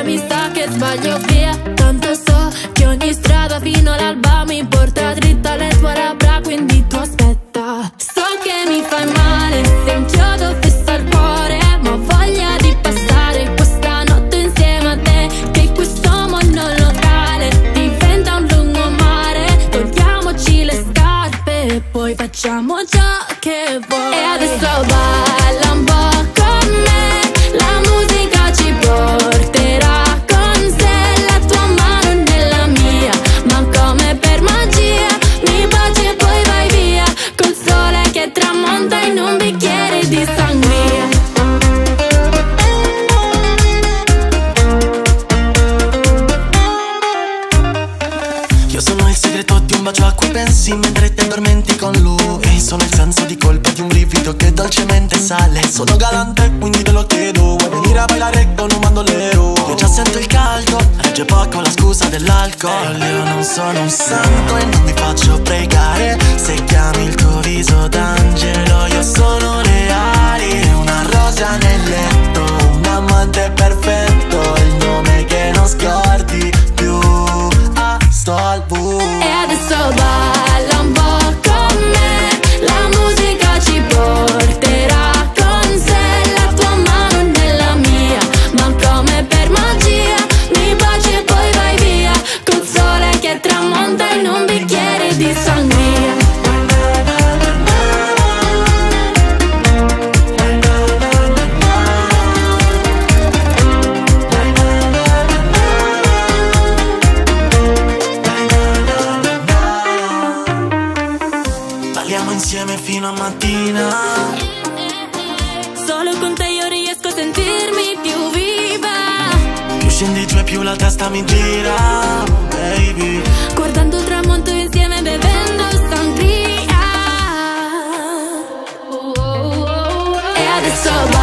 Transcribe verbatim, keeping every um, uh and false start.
mi sa che sbaglio via. Tanto so che ogni strada fino all'alba mi porta dritta alle tue labbra, quindi tu aspetta. So che mi fai male se inchiodo fisso al cuore, ma ho voglia di passare questa notte insieme a te, che questo monolocale diventa un lungomare. Togliamoci le scarpe e poi facciamo ciò che vuoi. E adesso balla un po' con me, la musica ci porterà con sé, la tua mano nella mia, ma come per magia mi baci e poi vai via, col sole che tramonta in un bicchiere di sangria. Io sono il segreto di un bacio a cui pensi mentre ti addormenti con lui. Sono il senso di colpa di un brivido che dolcemente sale. Sono galante, quindi te lo chiedo, vuoi venire a ballare con un bandolero? Io già sento il caldo, regge poco la scusa dell'alcol. Io non sono un santo e non mi faccio pregare. Se chiami il tuo viso d'angelo, io sono reale. Una rosa nel letto, un amante perfetto, il nome che non scordi più. Ah, sto al buio. E adesso balla un po' con me, la musica ci porterà con sé, la tua mano nella mia, ma come per magia mi baci e poi vai via, col sole che tramonta in un bicchiere di sangria. Balliamo insieme fino a mattina. Solo con te io riesco a sentirmi più viva. Più scendi giù e più la testa mi gira, baby. Guardando il tramonto insieme bevendo sangria. E adesso va.